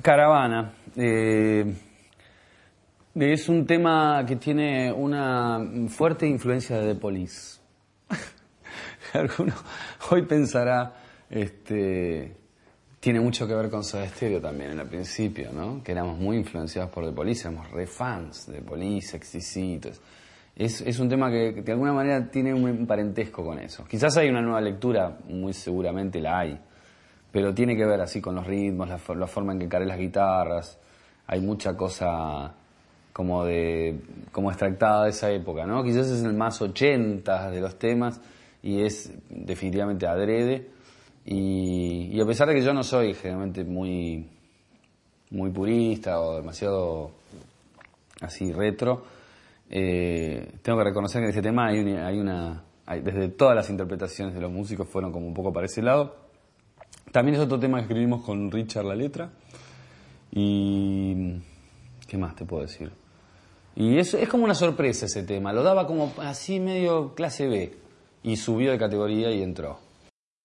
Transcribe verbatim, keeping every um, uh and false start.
Caravana. Eh, es un tema que tiene una fuerte influencia de The Police. Alguno hoy pensará, este, tiene mucho que ver con Soda Stereo también en el principio, ¿no? Que éramos muy influenciados por The Police, éramos re fans de The Police, exquisitos. Es, es un tema que, que de alguna manera tiene un parentesco con eso. Quizás hay una nueva lectura, muy seguramente la hay, pero tiene que ver así con los ritmos, la, la forma en que caré las guitarras. Hay mucha cosa como de como extractada de esa época, ¿no? Quizás es el más ochenta de los temas y es definitivamente adrede. Y, y a pesar de que yo no soy generalmente muy, muy purista o demasiado así retro, eh, tengo que reconocer que en este tema hay una, hay una hay, desde todas las interpretaciones de los músicos fueron como un poco para ese lado. También es otro tema que escribimos con Richard la letra. Y ¿qué más te puedo decir? Y es, es como una sorpresa ese tema, lo daba como así medio clase B y subió de categoría y entró.